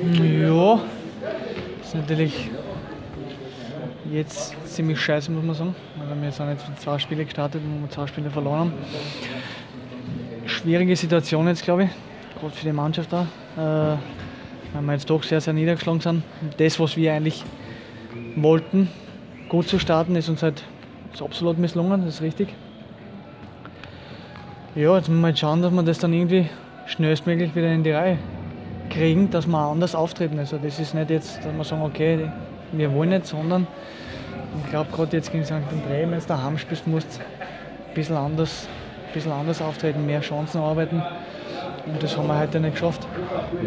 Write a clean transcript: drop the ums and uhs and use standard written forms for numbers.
Ja, ist natürlich jetzt ziemlich scheiße, muss man sagen. Weil wir jetzt auch nicht 2 Spiele gestartet und wir 2 Spiele verloren haben. Schwierige Situation jetzt, glaube ich, gerade für die Mannschaft da. Weil wir jetzt doch sehr, sehr niedergeschlagen sind. Und das, was wir eigentlich wollten, gut zu starten, ist uns halt ist absolut misslungen, das ist richtig. Ja, jetzt müssen wir halt schauen, dass wir das dann irgendwie schnellstmöglich wieder in die Reihe kriegen, dass wir anders auftreten. Also das ist nicht jetzt, dass wir sagen, okay, wir wollen nicht, sondern ich glaube gerade jetzt gegen St. André, wenn du daheim spielst, musst du ein bisschen anders auftreten, mehr Chancen arbeiten und das haben wir heute nicht geschafft.